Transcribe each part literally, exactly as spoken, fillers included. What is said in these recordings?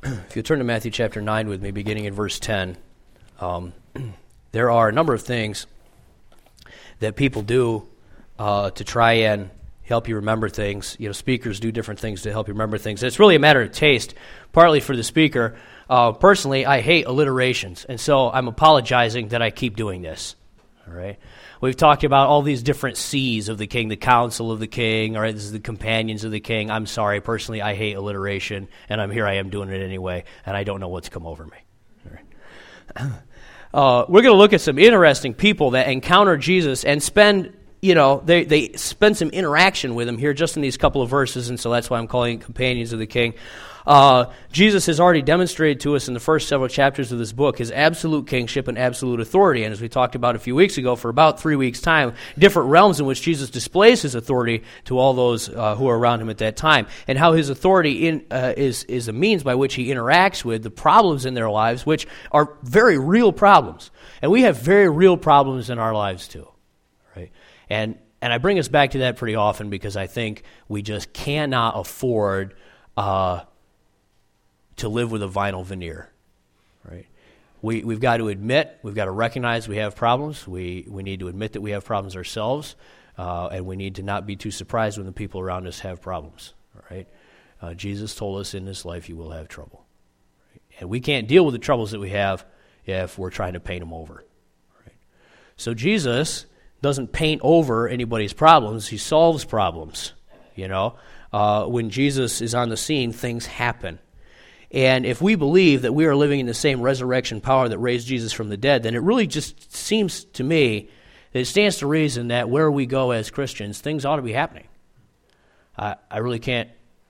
If you turn to Matthew chapter nine with me, beginning in verse ten, um, there are a number of things that people do uh, to try and help you remember things. You know, speakers do different things to help you remember things. It's really a matter of taste, partly for the speaker. Uh, personally, I hate alliterations, and so I'm apologizing that I keep doing this. All right. We've talked about all these different C's of the king, the counsel of the king, all right, this is the companions of the king. I'm sorry, personally, I hate alliteration, and I'm here I am doing it anyway, and I don't know what's come over me. All right. Uh, we're going to look at some interesting people that encounter Jesus and spend, you know, they, they spend some interaction with him here just in these couple of verses, and so that's why I'm calling it companions of the king. Uh, Jesus has already demonstrated to us in the first several chapters of this book his absolute kingship and absolute authority. And as we talked about a few weeks ago, for about three weeks' time, different realms in which Jesus displays his authority to all those uh, who are around him at that time, and how his authority in, uh, is, is a means by which he interacts with the problems in their lives, which are very real problems. And we have very real problems in our lives too, right? And, and I bring us back to that pretty often because I think we just cannot afford uh to live with a vinyl veneer, right? We, we've got to admit, we've got to recognize we have problems. We, we need to admit that we have problems ourselves, uh, and we need to not be too surprised when the people around us have problems, right? Uh, Jesus told us in this life you will have trouble. Right? And we can't deal with the troubles that we have if we're trying to paint them over, right? So Jesus doesn't paint over anybody's problems. He solves problems, you know? Uh, when Jesus is on the scene, things happen. And if we believe that we are living in the same resurrection power that raised Jesus from the dead, then it really just seems to me that it stands to reason that where we go as Christians, things ought to be happening. I, I really can't,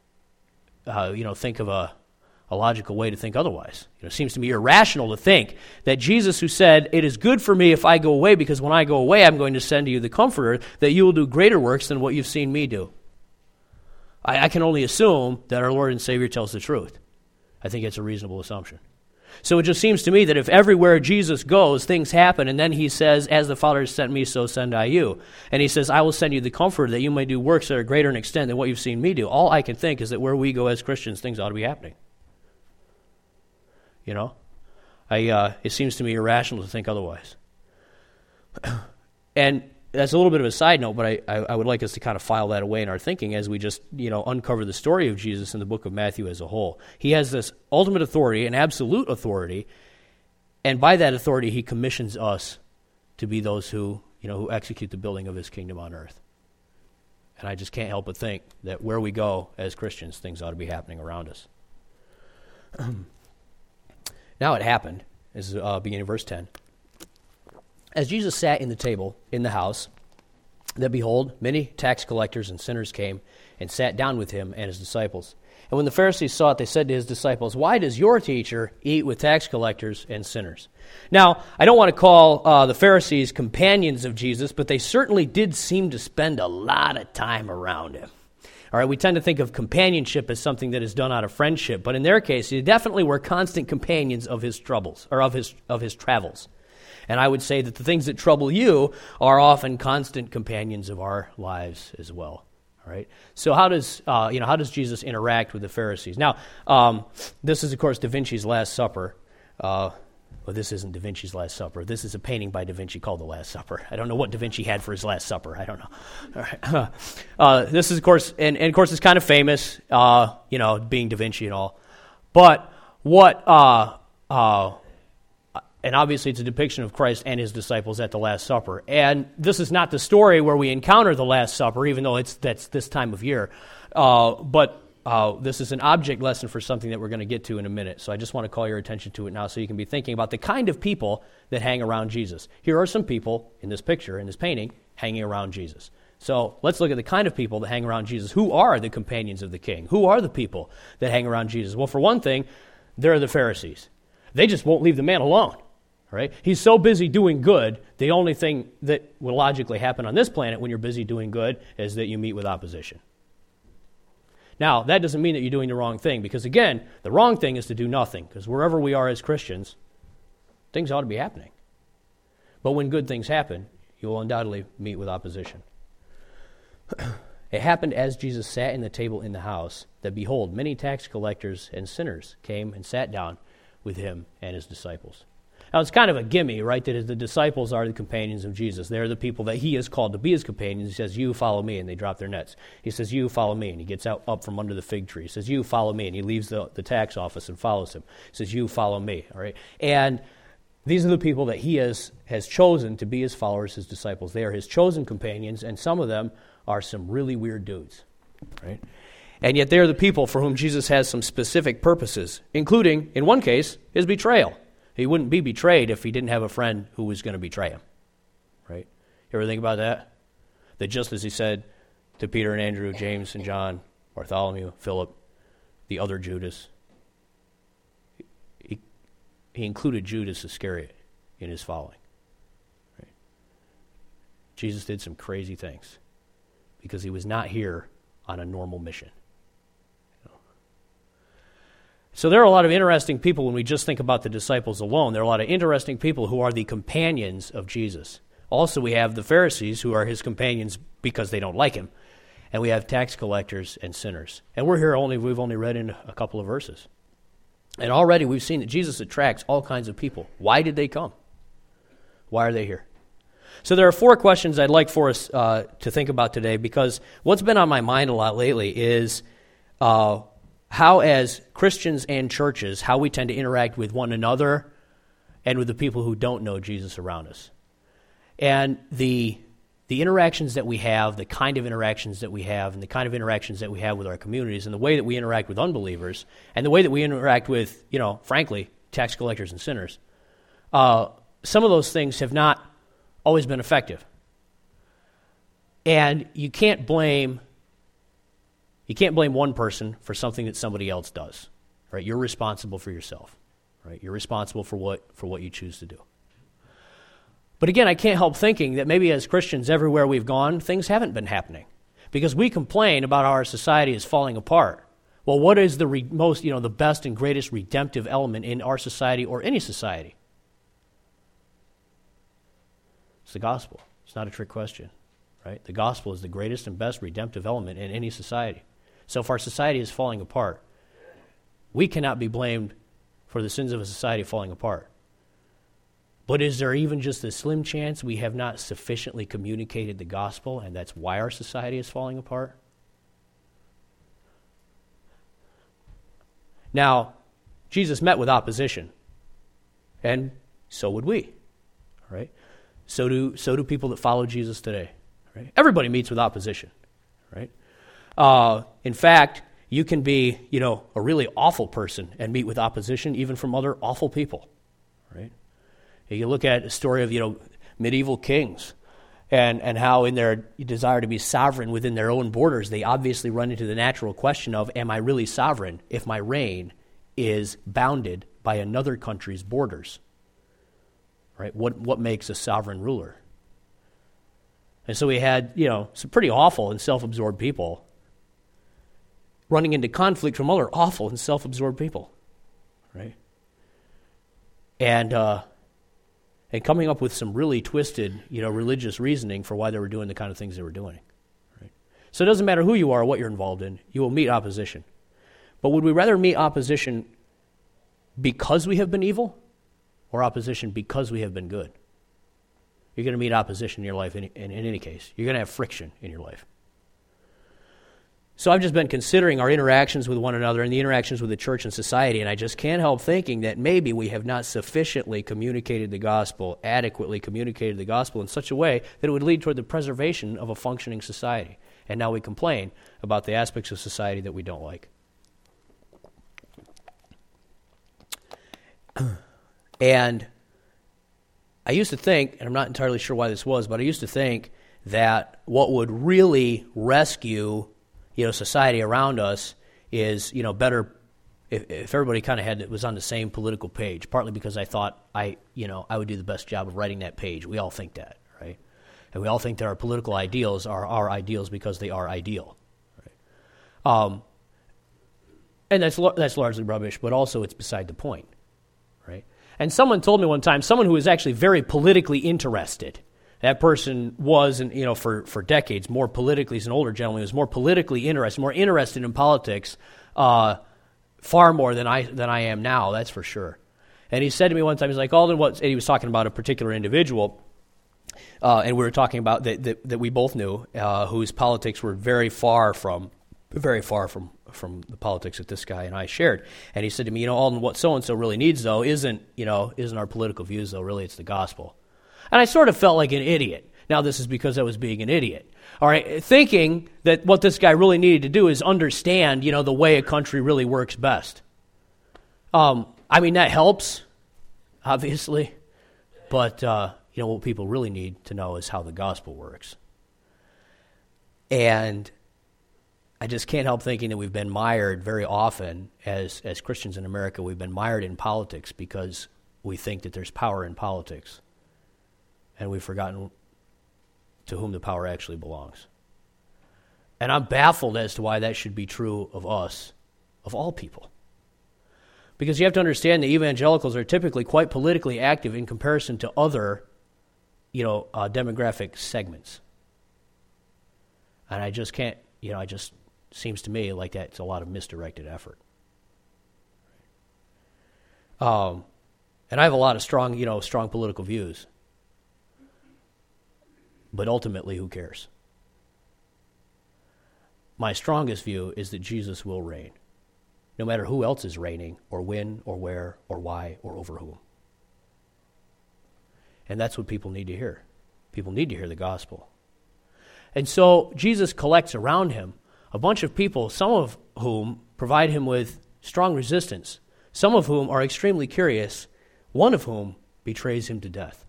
uh, you know, think of a, a logical way to think otherwise. You know, it seems to me irrational to think that Jesus, who said, "It is good for me if I go away, because when I go away, I'm going to send to you the Comforter, that you will do greater works than what you've seen me do." I, I can only assume that our Lord and Savior tells the truth. I think it's a reasonable assumption. So it just seems to me that if everywhere Jesus goes, things happen, and then he says, "As the Father has sent me, so send I you." And he says, "I will send you the Comforter that you may do works that are greater in extent than what you've seen me do." All I can think is that where we go as Christians, things ought to be happening. You know? I, uh, it seems to me irrational to think otherwise. And that's a little bit of a side note, but I, I, I would like us to kind of file that away in our thinking as we just, you know, uncover the story of Jesus in the book of Matthew as a whole. He has this ultimate authority, an absolute authority, and by that authority he commissions us to be those who, you know, who execute the building of his kingdom on earth. And I just can't help but think that where we go as Christians, things ought to be happening around us. Now it happened, as uh, beginning of verse ten. As Jesus sat in the table in the house, that behold, many tax collectors and sinners came and sat down with him and his disciples. And when the Pharisees saw it, they said to his disciples, "Why does your teacher eat with tax collectors and sinners?" Now, I don't want to call uh, the Pharisees companions of Jesus, but they certainly did seem to spend a lot of time around him. All right, we tend to think of companionship as something that is done out of friendship, but in their case, they definitely were constant companions of his troubles, or of his of his travels. And I would say that the things that trouble you are often constant companions of our lives as well. All right. So how does uh, you know how does Jesus interact with the Pharisees? Now, um, this is of course Da Vinci's Last Supper. Uh, well, this isn't Da Vinci's Last Supper. This is a painting by Da Vinci called The Last Supper. I don't know what Da Vinci had for his Last Supper. I don't know. All right. Uh, this is of course, and, and of course, it's kind of famous. Uh, you know, being Da Vinci and all. But what? Uh, uh, And obviously it's a depiction of Christ and his disciples at the Last Supper. And this is not the story where we encounter the Last Supper, even though it's that's this time of year. Uh, but uh, this is an object lesson for something that we're going to get to in a minute. So I just want to call your attention to it now so you can be thinking about the kind of people that hang around Jesus. Here are some people in this picture, in this painting, hanging around Jesus. So let's look at the kind of people that hang around Jesus. Who are the companions of the king? Who are the people that hang around Jesus? Well, for one thing, they're the Pharisees. They just won't leave the man alone. Right? He's so busy doing good, the only thing that will logically happen on this planet when you're busy doing good is that you meet with opposition. Now, that doesn't mean that you're doing the wrong thing, because again, the wrong thing is to do nothing, because wherever we are as Christians, things ought to be happening. But when good things happen, you will undoubtedly meet with opposition. It happened as Jesus sat in the table in the house, that behold, many tax collectors and sinners came and sat down with him and his disciples. Now, it's kind of a gimme, right, that the disciples are the companions of Jesus. They're the people that he has called to be his companions. He says, you follow me, and they drop their nets. He says, you follow me, and he gets out up from under the fig tree. He says, you follow me, and he leaves the, the tax office and follows him. He says, you follow me, all right? And these are the people that he has, has chosen to be his followers, his disciples. They are his chosen companions, and some of them are some really weird dudes, right? And yet they're the people for whom Jesus has some specific purposes, including, in one case, his betrayal. He wouldn't be betrayed if he didn't have a friend who was going to betray him, right? You ever think about that? That just as he said to Peter and Andrew, James and John, Bartholomew, Philip, the other Judas, he, he included Judas Iscariot in his following. Right? Jesus did some crazy things because he was not here on a normal mission. So there are a lot of interesting people when we just think about the disciples alone. There are a lot of interesting people who are the companions of Jesus. Also, we have the Pharisees who are his companions because they don't like him. And we have tax collectors and sinners. And we're here only, we've only read in a couple of verses. And already we've seen that Jesus attracts all kinds of people. Why did they come? Why are they here? So there are four questions I'd like for us uh, to think about today, because what's been on my mind a lot lately is uh, how, as Christians and churches, how we tend to interact with one another and with the people who don't know Jesus around us. And the the interactions that we have, the kind of interactions that we have, and the kind of interactions that we have with our communities, and the way that we interact with unbelievers, and the way that we interact with, you know, frankly, tax collectors and sinners, uh, some of those things have not always been effective. And you can't blame you can't blame one person for something that somebody else does. Right? You're responsible for yourself. Right? You're responsible for what for what you choose to do. But again, I can't help thinking that maybe as Christians everywhere we've gone, things haven't been happening. Because we complain about how our society is falling apart. Well, what is the re- most, you know, the best and greatest redemptive element in our society or any society? It's the gospel. It's not a trick question, right? The gospel is the greatest and best redemptive element in any society. So if our society is falling apart, we cannot be blamed for the sins of a society falling apart. But is there even just a slim chance we have not sufficiently communicated the gospel, and that's why our society is falling apart? Now, Jesus met with opposition, and so would we, right? So do so do people that follow Jesus today, right? Everybody meets with opposition, right? Uh, in fact, you can be, you know, a really awful person and meet with opposition even from other awful people, right? You look at a story of, you know, medieval kings and, and how in their desire to be sovereign within their own borders, they obviously run into the natural question of, am I really sovereign if my reign is bounded by another country's borders? Right? What what makes a sovereign ruler? And so we had, you know, some pretty awful and self-absorbed people running into conflict from other awful and self-absorbed people, right? And uh, and coming up with some really twisted, you know, religious reasoning for why they were doing the kind of things they were doing, right? So it doesn't matter who you are or what you're involved in, you will meet opposition. But would we rather meet opposition because we have been evil, or opposition because we have been good? You're going to meet opposition in your life in, in, in any case. You're going to have friction in your life. So I've just been considering our interactions with one another and the interactions with the church and society, and I just can't help thinking that maybe we have not sufficiently communicated the gospel, adequately communicated the gospel in such a way that it would lead toward the preservation of a functioning society. And now we complain about the aspects of society that we don't like. And I used to think, and I'm not entirely sure why this was, but I used to think that what would really rescue, you know, society around us is, you know, better if, if everybody kind of had was on the same political page. Partly because I thought I, you know, I would do the best job of writing that page. We all think that, right? And we all think that our political ideals are our ideals because they are ideal, right? Um, and that's that's largely rubbish, but also it's beside the point, right? And someone told me one time, someone who is actually very politically interested, That person was, and you know, for, for decades, more politically, he's an older gentleman, he was more politically interested, more interested in politics, uh, far more than I than I am now, that's for sure. And he said to me one time, he's like, Alden, what, and he was talking about a particular individual, uh, and we were talking about that, that, that we both knew, uh, whose politics were very far from, very far from, from the politics that this guy and I shared. And he said to me, you know, Alden, what so-and-so really needs, though, isn't, you know, isn't our political views, though, really, it's the gospel. And I sort of felt like an idiot. Now, this is because I was being an idiot. All right, thinking that what this guy really needed to do is understand, you know, the way a country really works best. Um, I mean, that helps, obviously. But, uh, you know, what people really need to know is how the gospel works. And I just can't help thinking that we've been mired very often as, as Christians in America. We've been mired in politics because we think that there's power in politics. And we've forgotten to whom the power actually belongs. And I'm baffled as to why that should be true of us, of all people. Because you have to understand that evangelicals are typically quite politically active in comparison to other, you know, uh, demographic segments. And I just can't, you know, I just, seems to me like that's a lot of misdirected effort. Um, and I have a lot of strong, you know, strong political views. But ultimately, who cares? My strongest view is that Jesus will reign, no matter who else is reigning, or when, or where, or why, or over whom. And that's what people need to hear. People need to hear the gospel. And so Jesus collects around him a bunch of people, some of whom provide him with strong resistance, some of whom are extremely curious, one of whom betrays him to death.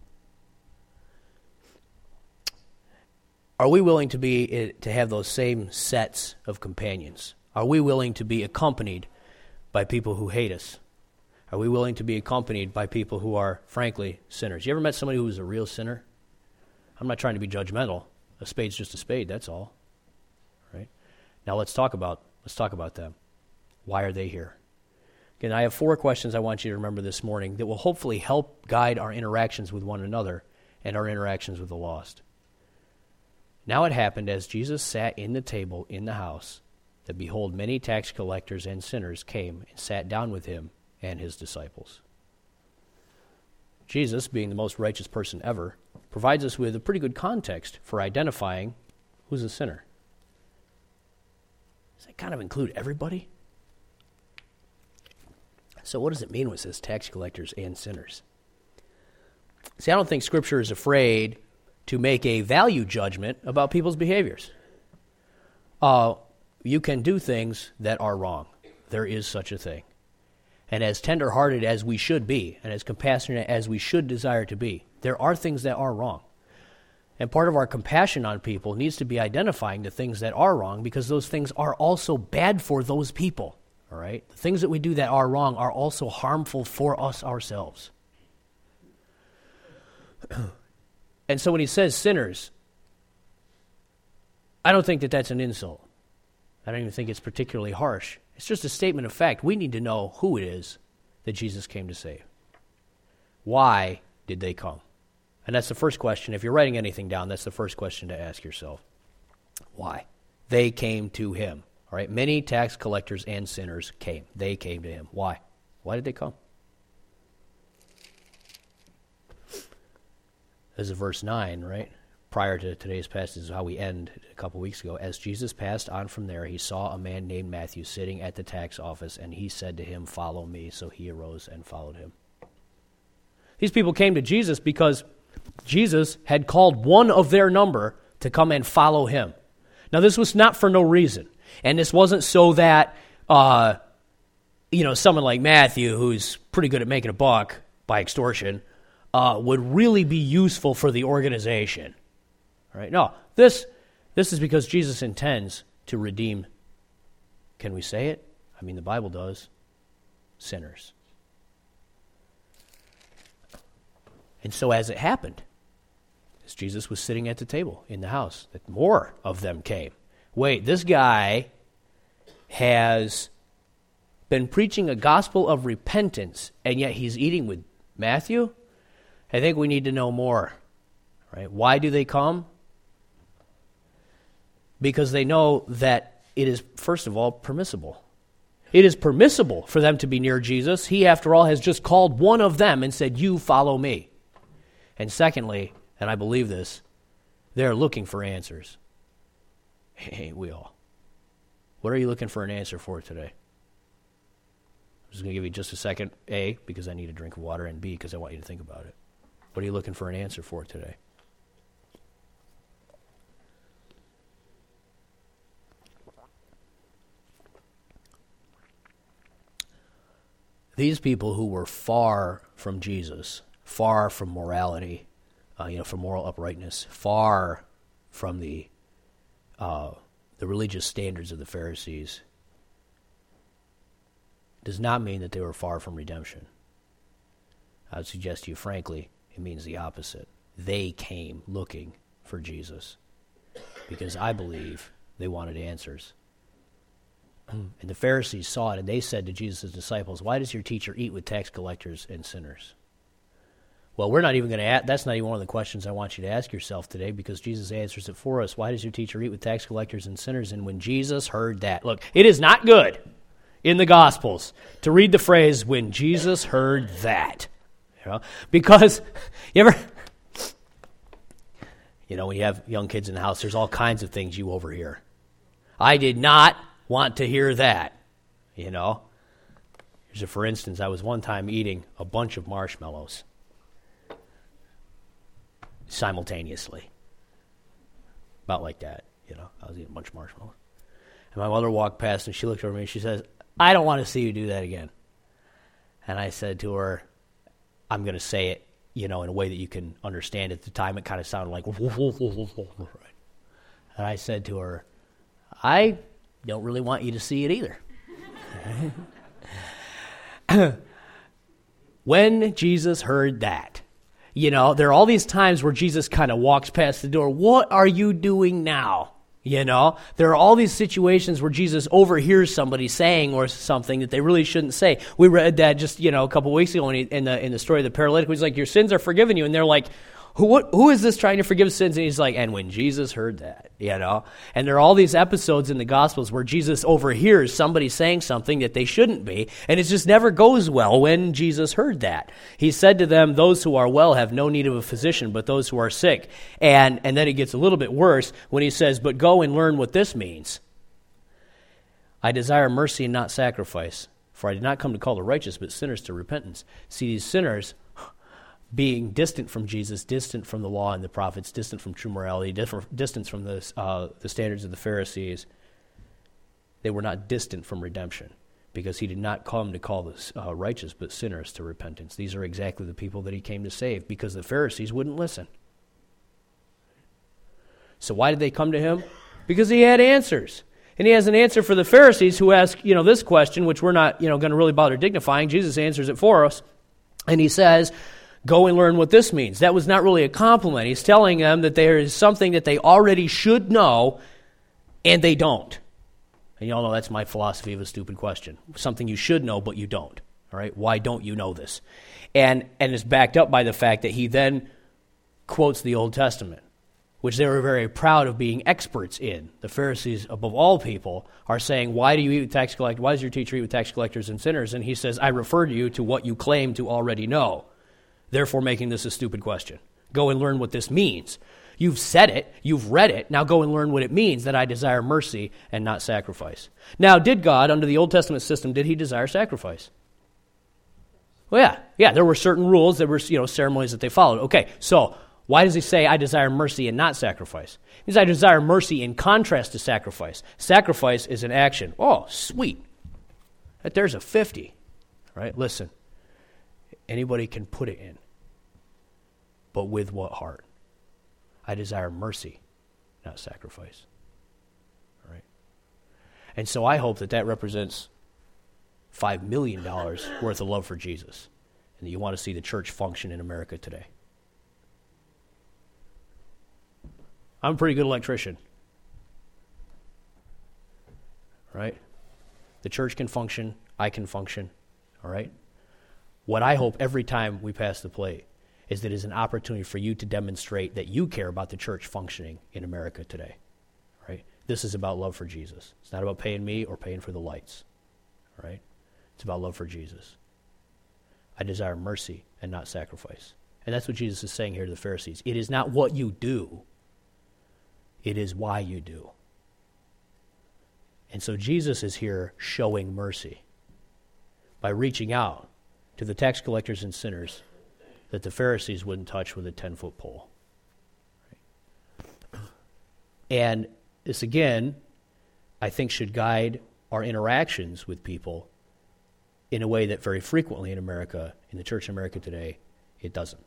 Are we willing to be to have those same sets of companions? Are we willing to be accompanied by people who hate us? Are we willing to be accompanied by people who are, frankly, sinners? You ever met somebody who is a real sinner? I'm not trying to be judgmental. A spade's just a spade, that's all. Right? Now let's talk about let's talk about them. Why are they here? Again, I have four questions I want you to remember this morning that will hopefully help guide our interactions with one another and our interactions with the lost. Now it happened as Jesus sat in the table in the house, that behold, many tax collectors and sinners came and sat down with him and his disciples. Jesus, being the most righteous person ever, provides us with a pretty good context for identifying who's a sinner. Does that kind of include everybody? So what does it mean when it says tax collectors and sinners? See, I don't think Scripture is afraid to make a value judgment about people's behaviors. Uh, you can do things that are wrong. There is such a thing. And as tender-hearted as we should be, and as compassionate as we should desire to be, there are things that are wrong. And part of our compassion on people needs to be identifying the things that are wrong, because those things are also bad for those people. All right? The things that we do that are wrong are also harmful for us ourselves. And so when he says sinners, I don't think that that's an insult. I don't even think it's particularly harsh. It's just a statement of fact. We need to know who it is that Jesus came to save. Why did they come? And that's the first question. If you're writing anything down, that's the first question to ask yourself. Why? They came to him. All right? Many tax collectors and sinners came. They came to him. Why? Why did they come? This is verse nine, right? Prior to today's passage is how we end a couple weeks ago. As Jesus passed on from there, he saw a man named Matthew sitting at the tax office, and he said to him, "Follow me." So he arose and followed him. These people came to Jesus because Jesus had called one of their number to come and follow him. Now, this was not for no reason. And this wasn't so that, uh, you know, someone like Matthew, who's pretty good at making a buck by extortion, uh, would really be useful for the organization. All right? No, this this is because Jesus intends to redeem, can we say it? I mean, the Bible does, sinners. And so as it happened, as Jesus was sitting at the table in the house, that more of them came. Wait, this guy has been preaching a gospel of repentance, and yet he's eating with Matthew? I think we need to know more. Right? Why do they come? Because they know that it is, first of all, permissible. It is permissible for them to be near Jesus. He, after all, has just called one of them and said, you follow me. And secondly, and I believe this, they're looking for answers. Hey, we all. What are you looking for an answer for today? I'm just going to give you just a second. A, because I need a drink of water, and B, because I want you to think about it. What are you looking for an answer for today? These people who were far from Jesus, far from morality, uh, you know, from moral uprightness, far from the uh, the religious standards of the Pharisees, does not mean that they were far from redemption. I would suggest to you, frankly, it means the opposite. They came looking for Jesus because I believe they wanted answers. And the Pharisees saw it, and they said to Jesus' disciples, why does your teacher eat with tax collectors and sinners? Well, we're not even going to ask, that's not even one of the questions I want you to ask yourself today, because Jesus answers it for us. Why does your teacher eat with tax collectors and sinners? And when Jesus heard that, look, it is not good in the Gospels to read the phrase, when Jesus heard that. You know, because you ever, you know, when you have young kids in the house, there's all kinds of things you overhear. I did not want to hear that, you know. Here's a, for instance, I was one time eating a bunch of marshmallows simultaneously. About like that, you know. I was eating a bunch of marshmallows. And my mother walked past and she looked over me and she says, I don't want to see you do that again. And I said to her, I'm going to say it, you know, in a way that you can understand. At the time, it kind of sounded like, and I said to her, I don't really want you to see it either. When Jesus heard that, you know, there are all these times where Jesus kind of walks past the door. What are you doing now? You know, there are all these situations where Jesus overhears somebody saying or something that they really shouldn't say. We read that just, you know, a couple weeks ago in, in the in the story of the paralytic. He's like, your sins are forgiven you. And they're like, Who what, who is this trying to forgive sins? And he's like, and when Jesus heard that, you know. And there are all these episodes in the Gospels where Jesus overhears somebody saying something that they shouldn't be, and it just never goes well when Jesus heard that. He said to them, those who are well have no need of a physician, but those who are sick. And, and then it gets a little bit worse when he says, but go and learn what this means. I desire mercy and not sacrifice, for I did not come to call the righteous, but sinners to repentance. See, these sinners, being distant from Jesus, distant from the law and the prophets, distant from true morality, different, distant from the, uh, the standards of the Pharisees, they were not distant from redemption, because he did not come to call the uh, righteous but sinners to repentance. These are exactly the people that he came to save, because the Pharisees wouldn't listen. So why did they come to him? Because he had answers. And he has an answer for the Pharisees who ask, you know, this question, which we're not, you know, going to really bother dignifying. Jesus answers it for us. And he says, go and learn what this means. That was not really a compliment. He's telling them that there is something that they already should know, and they don't. And you all know that's my philosophy of a stupid question. Something you should know, but you don't. All right? Why don't you know this? And and it's backed up by the fact that he then quotes the Old Testament, which they were very proud of being experts in. The Pharisees, above all people, are saying, why do you eat with tax collectors? Why does your teacher eat with tax collectors and sinners? And he says, I refer to you to what you claim to already know, therefore making this a stupid question. Go and learn what this means. You've said it, you've read it, now go and learn what it means, that I desire mercy and not sacrifice. Now, did God, under the Old Testament system, did he desire sacrifice? Well, yeah, yeah, there were certain rules, there were, you know, ceremonies that they followed. Okay, so why does he say, I desire mercy and not sacrifice? He says, I desire mercy in contrast to sacrifice. Sacrifice is an action. Oh, sweet. There's a fifty. Right? Listen, anybody can put it in. But with what heart? I desire mercy, not sacrifice. All right? And so I hope that that represents five million dollars worth of love for Jesus, and that you want to see the church function in America today. I'm a pretty good electrician. Right? The church can function. I can function. All right? What I hope every time we pass the plate is that it is an opportunity for you to demonstrate that you care about the church functioning in America today, right? This is about love for Jesus. It's not about paying me or paying for the lights, right? It's about love for Jesus. I desire mercy and not sacrifice. And that's what Jesus is saying here to the Pharisees. It is not what you do. It is why you do. And so Jesus is here showing mercy by reaching out to the tax collectors and sinners that the Pharisees wouldn't touch with a ten-foot pole. And this, again, I think should guide our interactions with people in a way that very frequently in America, in the church in America today, it doesn't.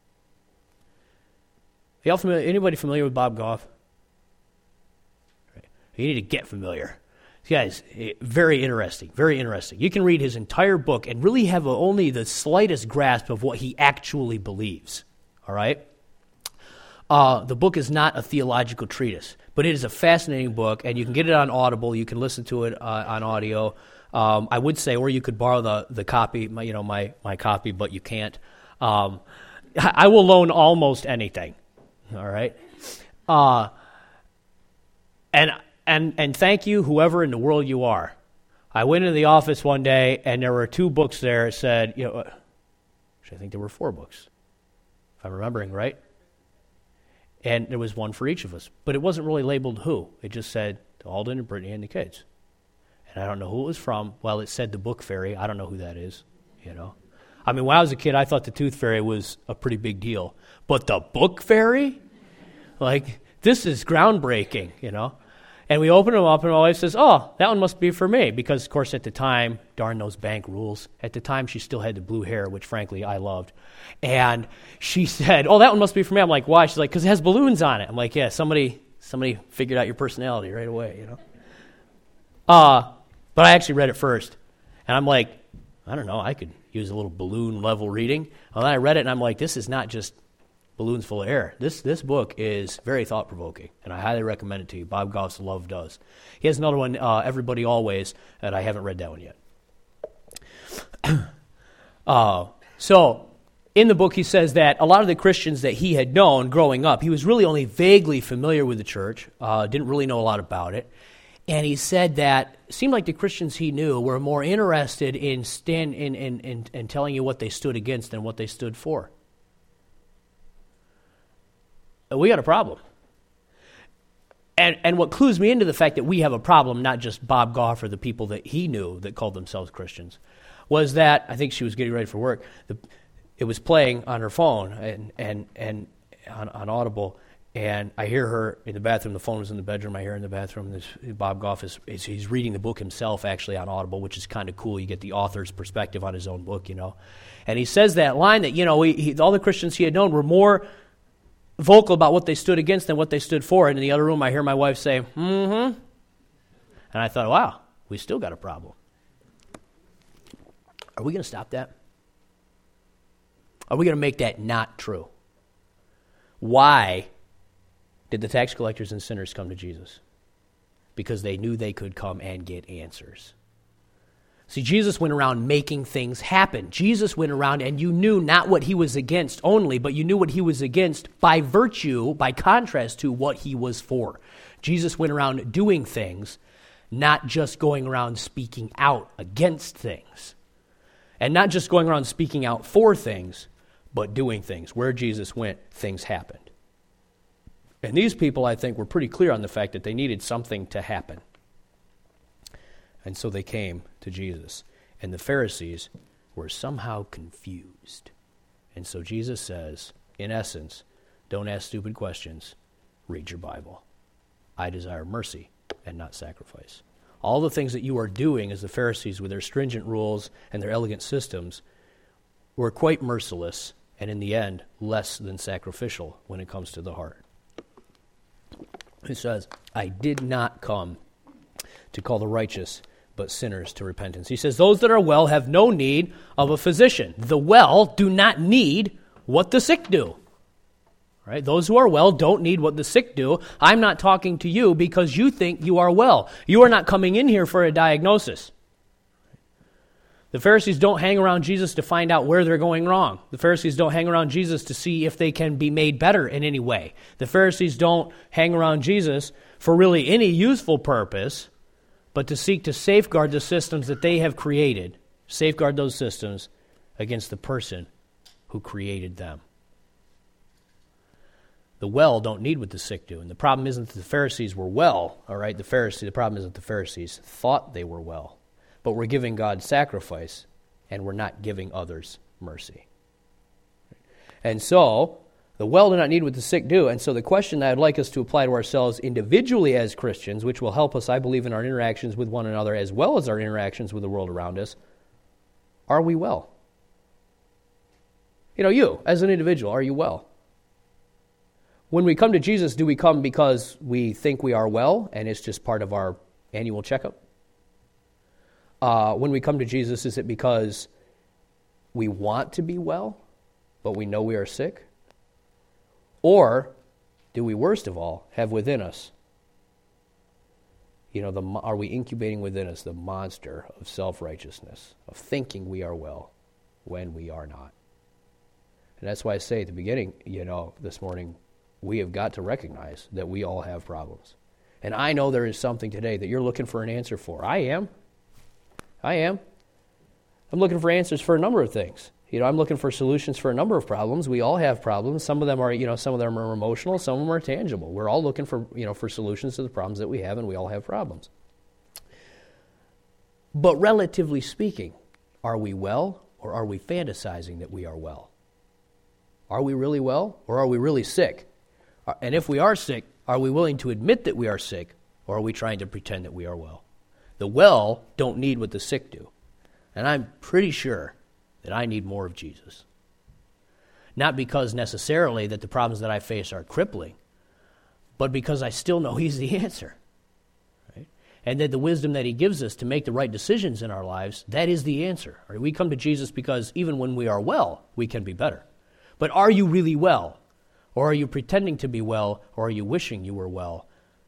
Are y'all familiar, anybody familiar with Bob Goff? Right. You need to get familiar. This guy's very interesting, very interesting. You can read his entire book and really have a, only the slightest grasp of what he actually believes, all right? Uh, the book is not a theological treatise, but it is a fascinating book, and you can get it on Audible. You can listen to it uh, on audio. Um, I would say, or you could borrow the the copy, my, you know, my my copy, but you can't. Um, I will loan almost anything, all right? Uh, and and and thank you, whoever in the world you are. I went into the office one day, and there were two books there that said, you know, actually, I think there were four books, if I'm remembering right. And there was one for each of us. But it wasn't really labeled who. It just said to Alden and Brittany and the kids. And I don't know who it was from. Well, it said the Book Fairy. I don't know who that is, you know. I mean, when I was a kid, I thought the Tooth Fairy was a pretty big deal. But the Book Fairy? Like, this is groundbreaking, you know. And we open them up, and my wife says, oh, that one must be for me. Because, of course, at the time, darn those bank rules, at the time she still had the blue hair, which, frankly, I loved. And she said, oh, that one must be for me. I'm like, why? She's like, because it has balloons on it. I'm like, yeah, somebody somebody figured out your personality right away, you know. Uh, but I actually read it first. And I'm like, I don't know, I could use a little balloon-level reading. Well, then I read it, and I'm like, this is not just balloons full of air. This this book is very thought-provoking, and I highly recommend it to you. Bob Goff's Love Does. He has another one, uh, Everybody Always, and I haven't read that one yet. uh, so, in the book, he says that a lot of the Christians that he had known growing up, he was really only vaguely familiar with the church, uh, didn't really know a lot about it, and he said that it seemed like the Christians he knew were more interested in, stand, in, in, in, in telling you what they stood against than what they stood for. We got a problem. And and what clues me into the fact that we have a problem, not just Bob Goff or the people that he knew that called themselves Christians, was that, I think she was getting ready for work, the, it was playing on her phone and and, and on, on Audible, and I hear her in the bathroom. The phone was in the bedroom. I hear her in the bathroom. This, Bob Goff is, is he's reading the book himself actually on Audible, which is kind of cool. You get the author's perspective on his own book, you know. And he says that line that, you know, he, he, all the Christians he had known were more vocal about what they stood against than what they stood for. And in the other room, I hear my wife say, mm-hmm. And I thought, wow, we still got a problem. Are we going to stop that? Are we going to make that not true? Why did the tax collectors and sinners come to Jesus? Because they knew they could come and get answers. See, Jesus went around making things happen. Jesus went around and you knew not what he was against only, but you knew what he was against by virtue, by contrast to what he was for. Jesus went around doing things, not just going around speaking out against things. And not just going around speaking out for things, but doing things. Where Jesus went, things happened. And these people, I think, were pretty clear on the fact that they needed something to happen. And so they came to Jesus. And the Pharisees were somehow confused. And so Jesus says, in essence, don't ask stupid questions. Read your Bible. I desire mercy and not sacrifice. All the things that you are doing as the Pharisees with their stringent rules and their elegant systems were quite merciless and in the end less than sacrificial when it comes to the heart. He says, I did not come to call the righteous but sinners to repentance. He says, those that are well have no need of a physician. The well do not need what the sick do. Right? Those who are well don't need what the sick do. I'm not talking to you because you think you are well. You are not coming in here for a diagnosis. The Pharisees don't hang around Jesus to find out where they're going wrong. The Pharisees don't hang around Jesus to see if they can be made better in any way. The Pharisees don't hang around Jesus for really any useful purpose, but to seek to safeguard the systems that they have created, safeguard those systems against the person who created them. The well don't need what the sick do. And the problem isn't that the Pharisees were well, all right? The Pharisee, the problem isn't the Pharisees thought they were well. But we're giving God sacrifice, and we're not giving others mercy. And so, the well do not need what the sick do. And so the question that I'd like us to apply to ourselves individually as Christians, which will help us, I believe, in our interactions with one another as well as our interactions with the world around us, are we well? You know, you, as an individual, are you well? When we come to Jesus, do we come because we think we are well, and it's just part of our annual checkup? Uh, when we come to Jesus, is it because we want to be well, but we know we are sick? Or do we, worst of all, have within us, you know, the, are we incubating within us the monster of self-righteousness, of thinking we are well when we are not? And that's why I say at the beginning, you know, this morning, we have got to recognize that we all have problems. And I know there is something today that you're looking for an answer for. I am. I am. I'm looking for answers for a number of things. You know, I'm looking for solutions for a number of problems. We all have problems. Some of them are, you know, some of them are emotional, some of them are tangible. We're all looking for, you know, for solutions to the problems that we have, and we all have problems. But relatively speaking, are we well, or are we fantasizing that we are well? Are we really well, or are we really sick? And if we are sick, are we willing to admit that we are sick, or are we trying to pretend that we are well? The well don't need what the sick do. And I'm pretty sure that I need more of Jesus. Not because necessarily that the problems that I face are crippling, but because I still know He's the answer. Right? And that the wisdom that He gives us to make the right decisions in our lives, that is the answer. Right? We come to Jesus because even when we are well, we can be better. But are you really well? Or are you pretending to be well? Or are you wishing you were well?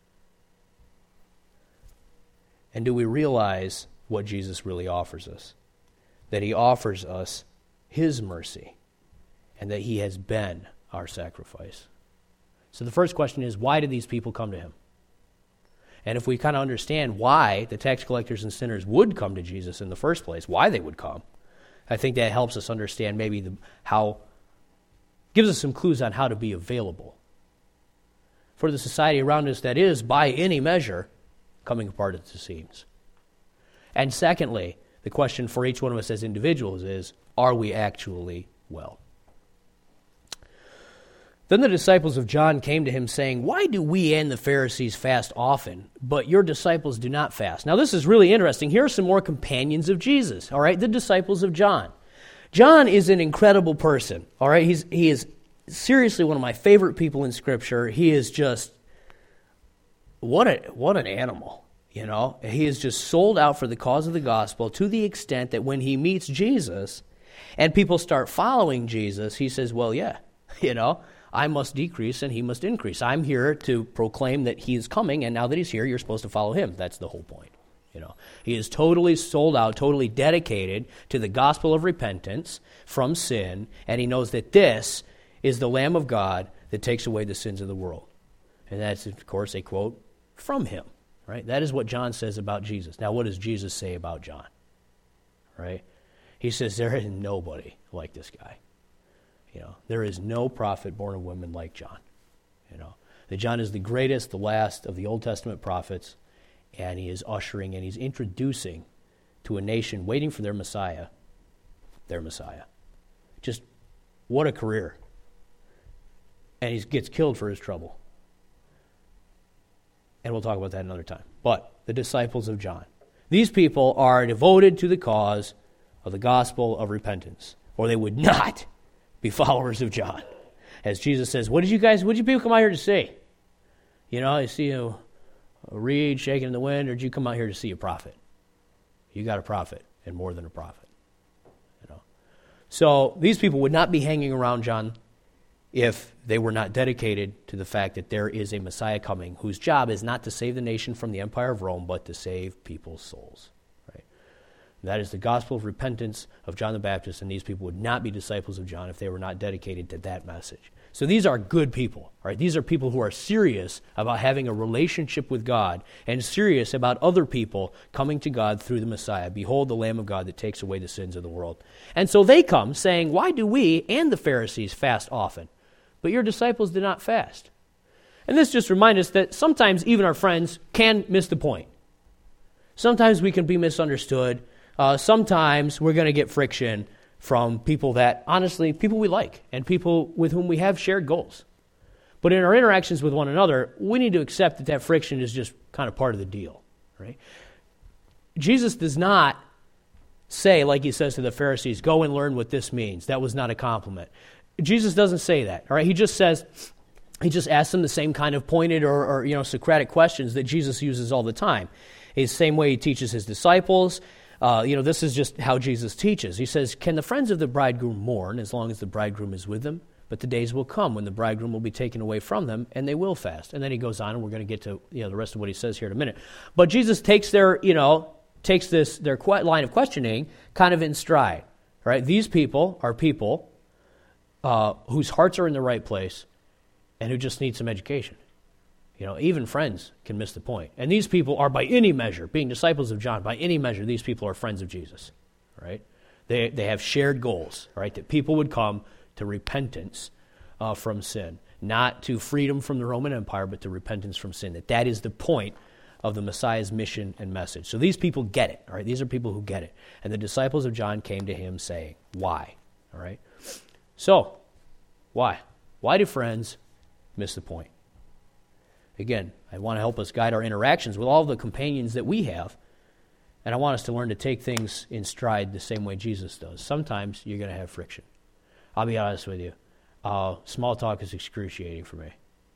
And do we realize what Jesus really offers us? That He offers us His mercy, and that He has been our sacrifice. So the first question is, why did these people come to Him? And if we kind of understand why the tax collectors and sinners would come to Jesus in the first place, why they would come, I think that helps us understand maybe the, how, gives us some clues on how to be available for the society around us that is, by any measure, coming apart at the seams. And secondly, the question for each one of us as individuals is, are we actually well? Then the disciples of John came to Him saying, why do we and the Pharisees fast often, but your disciples do not fast? Now this is really interesting. Here are some more companions of Jesus, all right, the disciples of John. John is an incredible person, all right? He's he is seriously one of my favorite people in Scripture. He is just What a what an animal, you know. He is just sold out for the cause of the gospel to the extent that when he meets Jesus and people start following Jesus, he says, well, yeah, you know, I must decrease and He must increase. I'm here to proclaim that He is coming, and now that He's here, you're supposed to follow Him. That's the whole point, you know. He is totally sold out, totally dedicated to the gospel of repentance from sin, and he knows that this is the Lamb of God that takes away the sins of the world. And that's, of course, a quote from Him, right? That is what John says about Jesus. Now, what does Jesus say about John, right? He says, there is nobody like this guy. You know, there is no prophet born of woman like John. You know, that John is the greatest, the last of the Old Testament prophets, and he is ushering and he's introducing to a nation waiting for their Messiah, their Messiah. Just what a career. And he gets killed for his trouble. And we'll talk about that another time. But the disciples of John. These people are devoted to the cause of the gospel of repentance, or they would not be followers of John. As Jesus says, what did you guys, what did you people come out here to see? You know, you see a, a reed shaking in the wind, or did you come out here to see a prophet? You got a prophet, and more than a prophet. You know. So these people would not be hanging around John if they were not dedicated to the fact that there is a Messiah coming whose job is not to save the nation from the empire of Rome, but to save people's souls. Right? That is the gospel of repentance of John the Baptist, and these people would not be disciples of John if they were not dedicated to that message. So these are good people, right? These are people who are serious about having a relationship with God and serious about other people coming to God through the Messiah. Behold the Lamb of God that takes away the sins of the world. And so they come saying, why do we and the Pharisees fast often, but your disciples did not fast? And this just reminds us that sometimes even our friends can miss the point. Sometimes we can be misunderstood. Uh, sometimes we're going to get friction from people that, honestly, people we like and people with whom we have shared goals. But in our interactions with one another, we need to accept that that friction is just kind of part of the deal, right? Jesus does not say, like he says to the Pharisees, go and learn what this means. That was not a compliment. Jesus doesn't say that, all right? He just says, he just asks them the same kind of pointed or, or you know, Socratic questions that Jesus uses all the time. It's the same way he teaches his disciples. Uh, you know, this is just how Jesus teaches. He says, can the friends of the bridegroom mourn as long as the bridegroom is with them? But the days will come when the bridegroom will be taken away from them, and they will fast. And then he goes on, and we're going to get to you know the rest of what he says here in a minute. But Jesus takes their, you know, takes this their que- line of questioning kind of in stride. Right? These people are people uh, whose hearts are in the right place and who just need some education. You know, even friends can miss the point. And these people are, by any measure, being disciples of John, by any measure, these people are friends of Jesus, right? They they have shared goals, right? That people would come to repentance uh, from sin, not to freedom from the Roman Empire, but to repentance from sin. That that is the point of the Messiah's mission and message. So these people get it, all right? These are people who get it. And the disciples of John came to him saying, why? All right? So, why? Why do friends miss the point? Again, I want to help us guide our interactions with all the companions that we have, and I want us to learn to take things in stride the same way Jesus does. Sometimes you're going to have friction. I'll be honest with you. Uh, small talk is excruciating for me.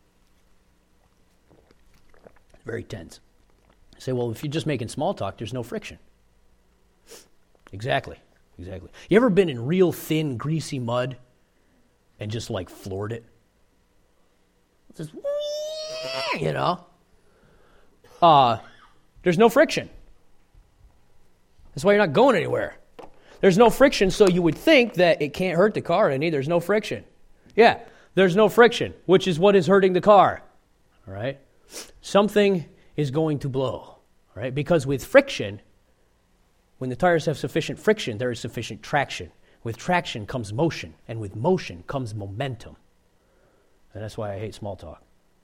Very tense. I say, well, if you're just making small talk, there's no friction. Exactly. Exactly. You ever been in real thin, greasy mud and just like floored it? Just, you know, uh, there's no friction. That's why you're not going anywhere. There's no friction, so you would think that it can't hurt the car any. There's no friction. Yeah, there's no friction, which is what is hurting the car. All right? Something is going to blow, right? Because with friction, when the tires have sufficient friction, there is sufficient traction. With traction comes motion, and with motion comes momentum. And that's why I hate small talk.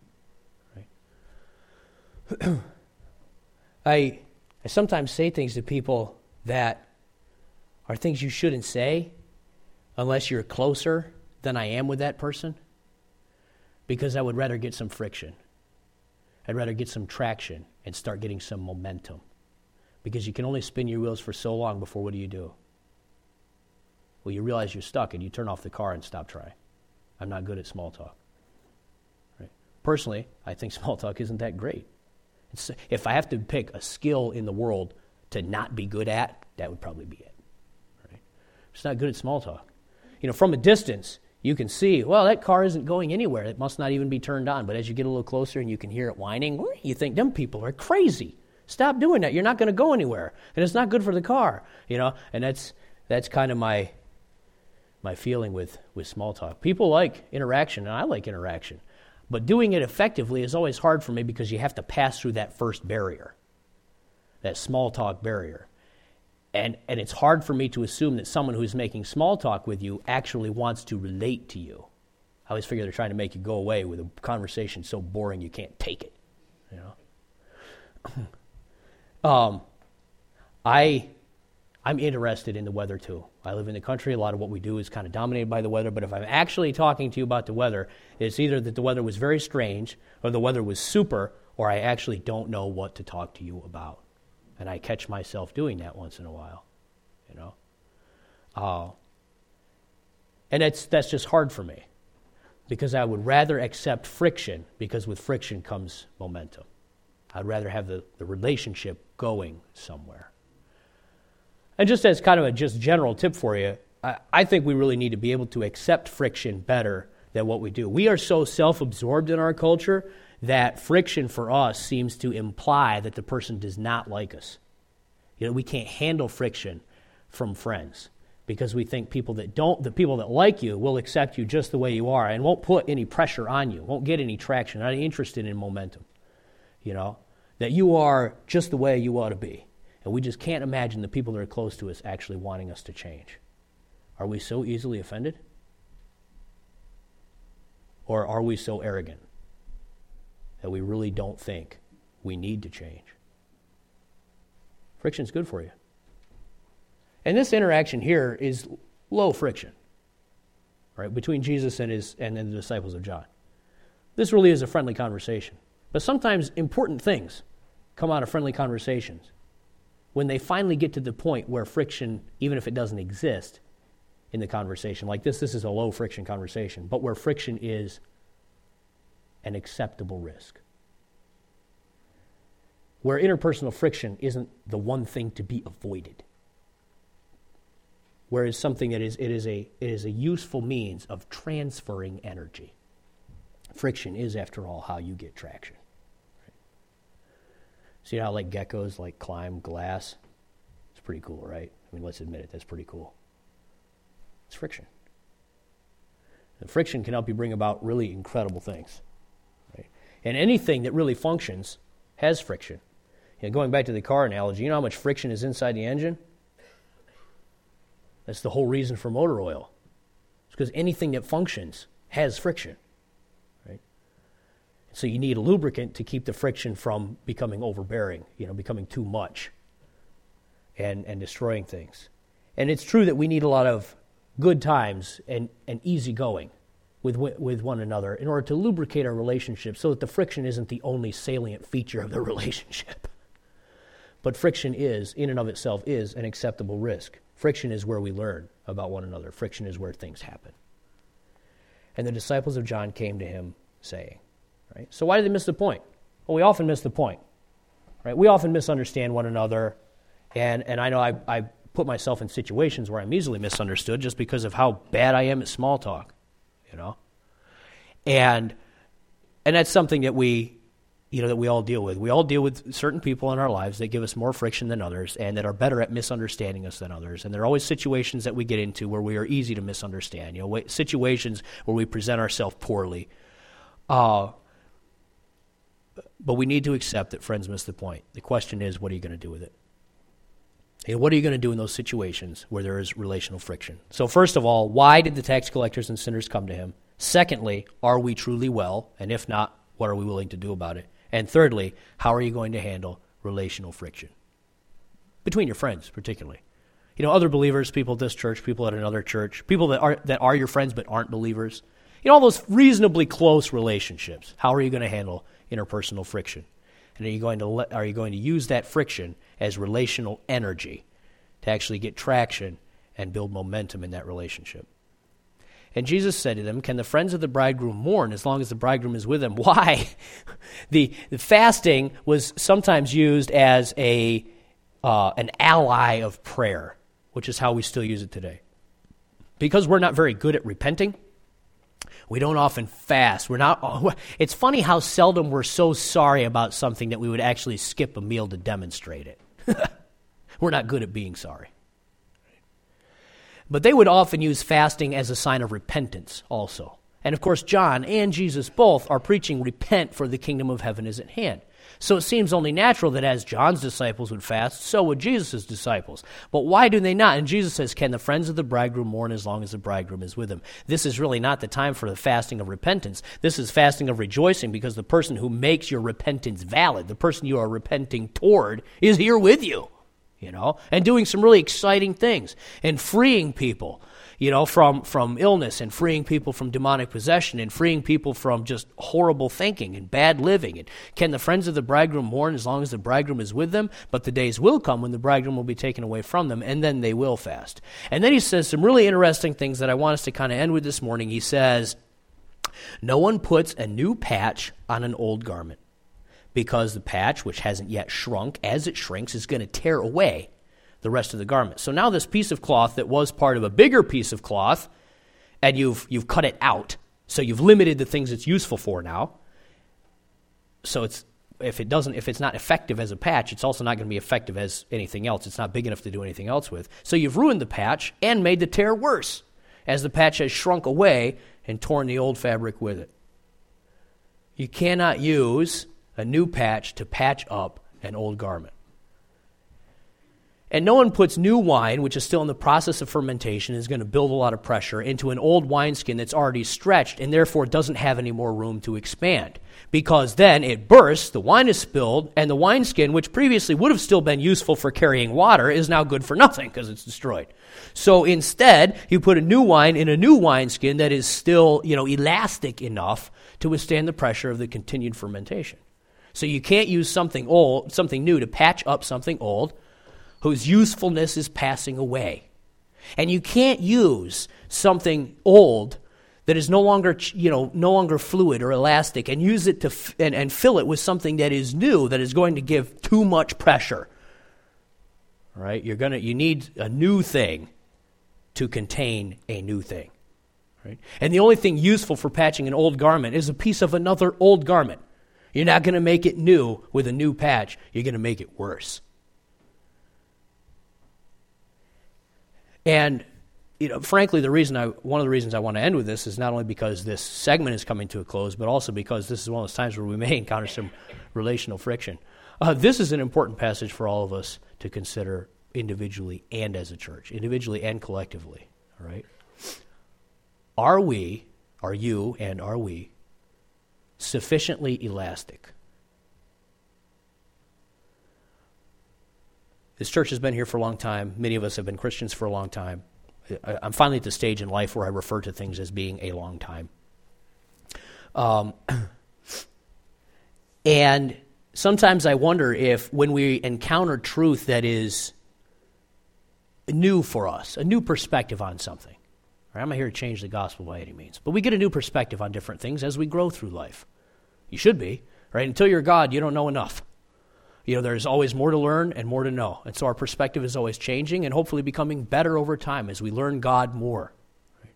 Right? I I sometimes say things to people that are things you shouldn't say unless you're closer than I am with that person, because I would rather get some friction. I'd rather get some traction and start getting some momentum, because you can only spin your wheels for so long before what do you do? Well, you realize you're stuck and you turn off the car and stop trying. I'm not good at small talk. Right? Personally, I think small talk isn't that great. It's, if I have to pick a skill in the world to not be good at, that would probably be it. Right? It's not good at small talk. You know, from a distance, you can see, well, that car isn't going anywhere. It must not even be turned on. But as you get a little closer and you can hear it whining, you think, them people are crazy. Stop doing that. You're not going to go anywhere. And it's not good for the car. You know, and that's that's kind of my my feeling with, with small talk. People like interaction, and I like interaction. But doing it effectively is always hard for me because you have to pass through that first barrier, that small talk barrier. And and it's hard for me to assume that someone who's making small talk with you actually wants to relate to you. I always figure they're trying to make you go away with a conversation so boring you can't take it. You know. um, I I'm interested in the weather too. I live in the country. A lot of what we do is kind of dominated by the weather. But if I'm actually talking to you about the weather, it's either that the weather was very strange, or the weather was super, or I actually don't know what to talk to you about. And I catch myself doing that once in a while, you know. Uh, and that's that's just hard for me, because I would rather accept friction, because with friction comes momentum. I'd rather have the, the relationship going somewhere. And just as kind of a just general tip for you, I, I think we really need to be able to accept friction better than what we do. We are so self-absorbed in our culture that friction for us seems to imply that the person does not like us. You know, we can't handle friction from friends because we think people that don't, the people that like you will accept you just the way you are and won't put any pressure on you, won't get any traction, not interested in momentum, you know, that you are just the way you ought to be. And we just can't imagine the people that are close to us actually wanting us to change. Are we so easily offended? Or are we so arrogant that we really don't think we need to change? Friction's good for you. And this interaction here is low friction, right, between Jesus and his and, and the disciples of John. This really is a friendly conversation. But sometimes important things come out of friendly conversations when they finally get to the point where friction, even if it doesn't exist in the conversation, like this, this is a low friction conversation, but where friction is an acceptable risk. Where interpersonal friction isn't the one thing to be avoided. Whereas something that is, it is a, it is a useful means of transferring energy. Friction is, after all, how you get traction. Right? See how like geckos like climb glass? It's pretty cool, right? I mean, let's admit it, that's pretty cool. It's friction. And friction can help you bring about really incredible things. Right? And anything that really functions has friction. You know, going back to the car analogy, you know how much friction is inside the engine? That's the whole reason for motor oil. It's because anything that functions has friction. Right? So you need a lubricant to keep the friction from becoming overbearing, you know, becoming too much and, and destroying things. And it's true that we need a lot of good times and, and easy going with with one another in order to lubricate our relationship so that the friction isn't the only salient feature of the relationship. But friction is, in and of itself, is an acceptable risk. Friction is where we learn about one another. Friction is where things happen. And the disciples of John came to him saying, right? So why did they miss the point? Well, we often miss the point, right? We often misunderstand one another, and, and I know I, I put myself in situations where I'm easily misunderstood just because of how bad I am at small talk, you know? And and that's something that we, you know, that we all deal with. We all deal with certain people in our lives that give us more friction than others and that are better at misunderstanding us than others. And there are always situations that we get into where we are easy to misunderstand, you know, situations where we present ourselves poorly. Uh, but we need to accept that friends miss the point. The question is, what are you going to do with it? And what are you going to do in those situations where there is relational friction? So first of all, why did the tax collectors and sinners come to him? Secondly, are we truly well? And if not, what are we willing to do about it? And thirdly, how are you going to handle relational friction? Between your friends, particularly. You know, other believers, people at this church, people at another church, people that are that are your friends but aren't believers. You know, all those reasonably close relationships. How are you going to handle interpersonal friction? And are you going to let, are you going to use that friction as relational energy to actually get traction and build momentum in that relationship? And Jesus said to them, can the friends of the bridegroom mourn as long as the bridegroom is with them? Why? the, the fasting was sometimes used as a uh, an ally of prayer, which is how we still use it today. Because we're not very good at repenting, we don't often fast. We're not. It's funny how seldom we're so sorry about something that we would actually skip a meal to demonstrate it. We're not good at being sorry. But they would often use fasting as a sign of repentance also. And of course, John and Jesus both are preaching, repent, for the kingdom of heaven is at hand. So it seems only natural that as John's disciples would fast, so would Jesus' disciples. But why do they not? And Jesus says, can the friends of the bridegroom mourn as long as the bridegroom is with them? This is really not the time for the fasting of repentance. This is fasting of rejoicing, because the person who makes your repentance valid, the person you are repenting toward, is here with you. You know, and doing some really exciting things and freeing people, you know, from, from illness and freeing people from demonic possession and freeing people from just horrible thinking and bad living. And can the friends of the bridegroom mourn as long as the bridegroom is with them? But the days will come when the bridegroom will be taken away from them, and then they will fast. And then he says some really interesting things that I want us to kind of end with this morning. He says, no one puts a new patch on an old garment, because the patch, which hasn't yet shrunk, as it shrinks, is going to tear away the rest of the garment. So now this piece of cloth that was part of a bigger piece of cloth, and you've you've cut it out, so you've limited the things it's useful for now. So it's if it doesn't, if it's not effective as a patch, it's also not going to be effective as anything else. It's not big enough to do anything else with. So you've ruined the patch and made the tear worse, as the patch has shrunk away and torn the old fabric with it. You cannot use a new patch to patch up an old garment. And no one puts new wine, which is still in the process of fermentation, is going to build a lot of pressure, into an old wineskin that's already stretched and therefore doesn't have any more room to expand. Because then it bursts, the wine is spilled, and the wineskin, which previously would have still been useful for carrying water, is now good for nothing because it's destroyed. So instead, you put a new wine in a new wineskin that is still, you know, elastic enough to withstand the pressure of the continued fermentation. So you can't use something old, something new to patch up something old whose usefulness is passing away. And you can't use something old that is no longer, you know, no longer fluid or elastic and use it to f- and, and fill it with something that is new that is going to give too much pressure. All right? You're gonna you need a new thing to contain a new thing. Right? And the only thing useful for patching an old garment is a piece of another old garment. You're not going to make it new with a new patch. You're going to make it worse. And, you know, frankly, the reason I, one of the reasons I want to end with this is not only because this segment is coming to a close, but also because this is one of those times where we may encounter some relational friction. Uh, this is an important passage for all of us to consider individually and as a church, individually and collectively. All right? Are we, are you, and are we sufficiently elastic? This church has been here for a long time. Many of us have been Christians for a long time. I'm finally at the stage in life where I refer to things as being a long time. Um, and sometimes I wonder if when we encounter truth that is new for us, a new perspective on something, right? I'm not here to change the gospel by any means, but we get a new perspective on different things as we grow through life. You should be, right? Until you're God, you don't know enough. You know, there's always more to learn and more to know. And so our perspective is always changing and hopefully becoming better over time as we learn God more. Right?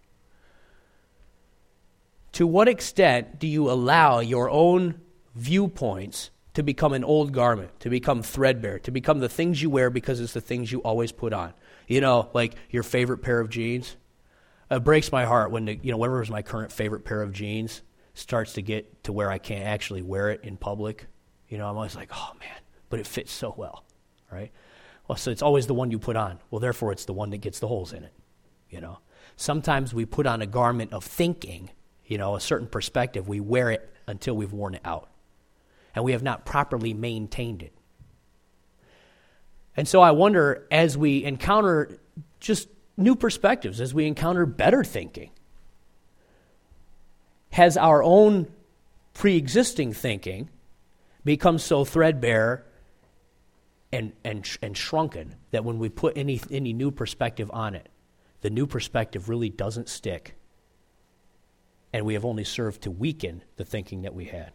To what extent do you allow your own viewpoints to become an old garment, to become threadbare, to become the things you wear because it's the things you always put on? You know, like your favorite pair of jeans. It breaks my heart when, the, you know, whatever is my current favorite pair of jeans starts to get to where I can't actually wear it in public. You know, I'm always like, oh, man. But it fits so well, right? Well, so it's always the one you put on. Well, therefore, it's the one that gets the holes in it, you know? Sometimes we put on a garment of thinking, you know, a certain perspective. We wear it until we've worn it out. And we have not properly maintained it. And so I wonder, as we encounter just new perspectives, as we encounter better thinking, has our own pre-existing thinking become so threadbare and and and shrunken that when we put any any new perspective on it, the new perspective really doesn't stick, and we have only served to weaken the thinking that we had.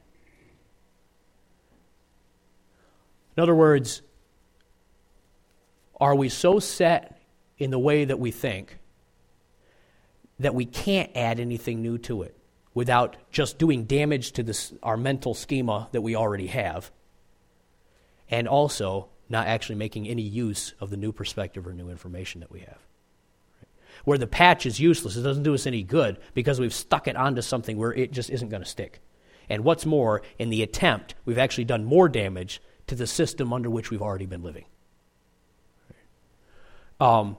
In other words, are we so set in the way that we think that we can't add anything new to it without just doing damage to this, our mental schema that we already have, and also not actually making any use of the new perspective or new information that we have? Where the patch is useless, it doesn't do us any good because we've stuck it onto something where it just isn't going to stick. And what's more, in the attempt, we've actually done more damage to the system under which we've already been living. Um,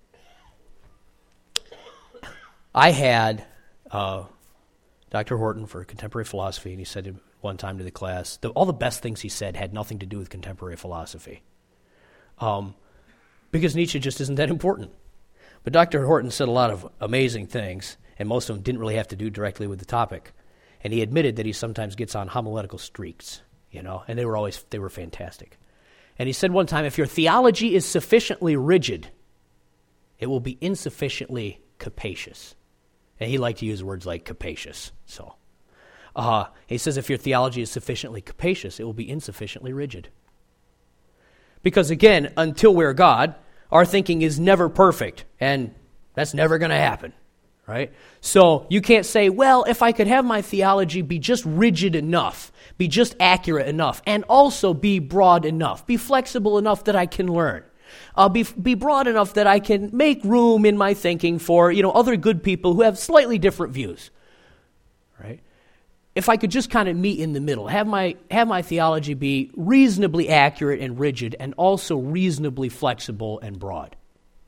I had uh, Doctor Horton for contemporary philosophy, and he said one time to the class, the, all the best things he said had nothing to do with contemporary philosophy. Um, because Nietzsche just isn't that important. But Doctor Horton said a lot of amazing things, and most of them didn't really have to do directly with the topic. And he admitted that he sometimes gets on homiletical streaks, you know, and they were always, they were fantastic. And he said one time, if your theology is sufficiently rigid, it will be insufficiently capacious. And he liked to use words like capacious. So uh, he says if your theology is sufficiently capacious, it will be insufficiently rigid. Because again, until we're God, our thinking is never perfect, and that's never going to happen, right? So you can't say, well, if I could have my theology be just rigid enough, be just accurate enough, and also be broad enough, be flexible enough that I can learn, uh, be be broad enough that I can make room in my thinking for, you know, other good people who have slightly different views, right? If I could just kind of meet in the middle, have my have my theology be reasonably accurate and rigid, and also reasonably flexible and broad.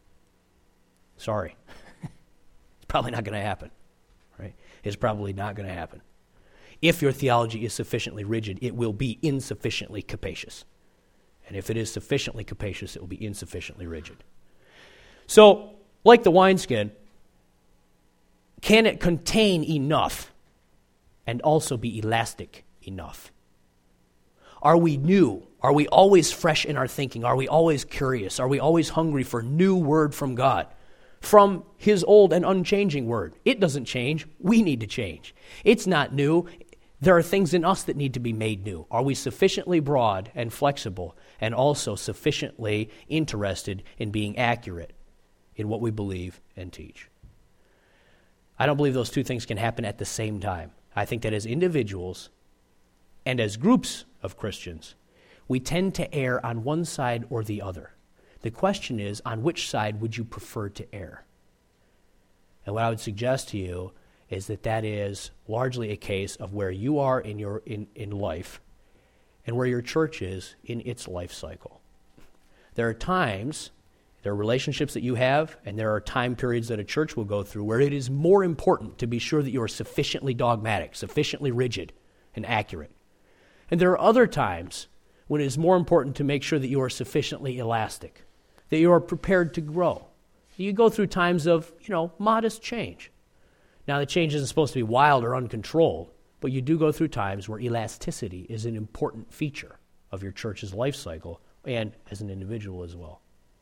Sorry. It's probably not going to happen, right? It's probably not going to happen. If your theology is sufficiently rigid, it will be insufficiently capacious. And if it is sufficiently capacious, it will be insufficiently rigid. So, like the wineskin, can it contain enough and also be elastic enough? Are we new? Are we always fresh in our thinking? Are we always curious? Are we always hungry for new word from God? From His old and unchanging word. It doesn't change. We need to change. It's not new. There are things in us that need to be made new. Are we sufficiently broad and flexible and also sufficiently interested in being accurate in what we believe and teach? I don't believe those two things can happen at the same time. I think that as individuals and as groups of Christians, we tend to err on one side or the other. The question is, on which side would you prefer to err? And what I would suggest to you is that that is largely a case of where you are in your in, in life and where your church is in its life cycle. There are times, there are relationships that you have, and there are time periods that a church will go through where it is more important to be sure that you are sufficiently dogmatic, sufficiently rigid, and accurate. And there are other times when it is more important to make sure that you are sufficiently elastic, that you are prepared to grow. You go through times of, you know, modest change. Now, the change isn't supposed to be wild or uncontrolled, but you do go through times where elasticity is an important feature of your church's life cycle and as an individual as well.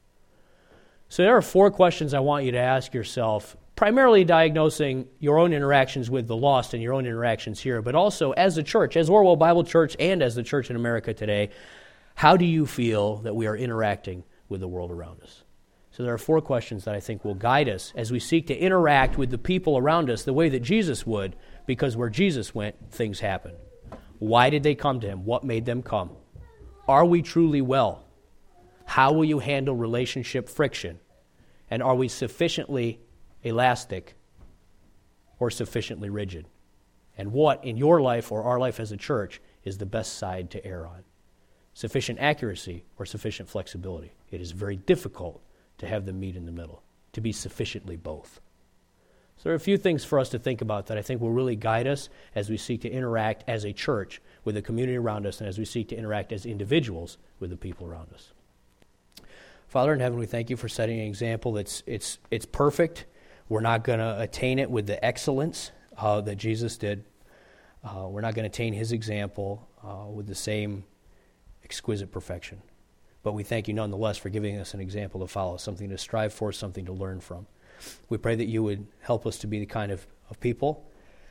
So there are four questions I want you to ask yourself, primarily diagnosing your own interactions with the lost and your own interactions here, but also as a church, as Orwell Bible Church and as the church in America today, how do you feel that we are interacting with the world around us? So there are four questions that I think will guide us as we seek to interact with the people around us the way that Jesus would, because where Jesus went, things happened. Why did they come to Him? What made them come? Are we truly well? How will you handle relationship friction? And are we sufficiently elastic or sufficiently rigid? And what in your life or our life as a church is the best side to err on? Sufficient accuracy or sufficient flexibility? It is very difficult to have them meet in the middle, to be sufficiently both. So there are a few things for us to think about that I think will really guide us as we seek to interact as a church with the community around us and as we seek to interact as individuals with the people around us. Father in heaven, we thank you for setting an example that's it's it's perfect. We're not going to attain it with the excellence uh, that Jesus did. Uh, we're not going to attain His example uh, with the same exquisite perfection. But we thank you nonetheless for giving us an example to follow, something to strive for, something to learn from. We pray that you would help us to be the kind of, of people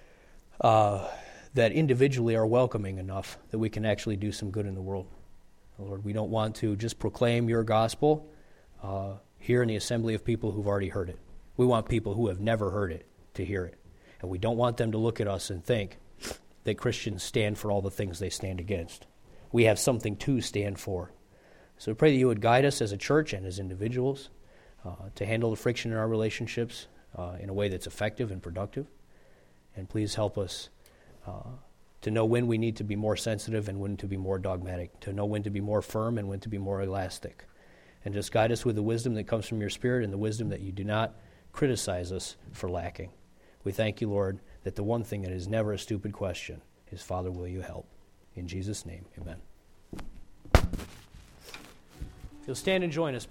uh, that individually are welcoming enough that we can actually do some good in the world. Lord, we don't want to just proclaim your gospel uh, here in the assembly of people who've already heard it. We want people who have never heard it to hear it. And we don't want them to look at us and think that Christians stand for all the things they stand against. We have something to stand for. So we pray that you would guide us as a church and as individuals uh, to handle the friction in our relationships uh, in a way that's effective and productive. And please help us uh, to know when we need to be more sensitive and when to be more dogmatic, to know when to be more firm and when to be more elastic. And just guide us with the wisdom that comes from your Spirit and the wisdom that you do not criticize us for lacking. We thank you, Lord, that the one thing that is never a stupid question is, Father, will you help? In Jesus' name, amen. You'll stand and join us, please.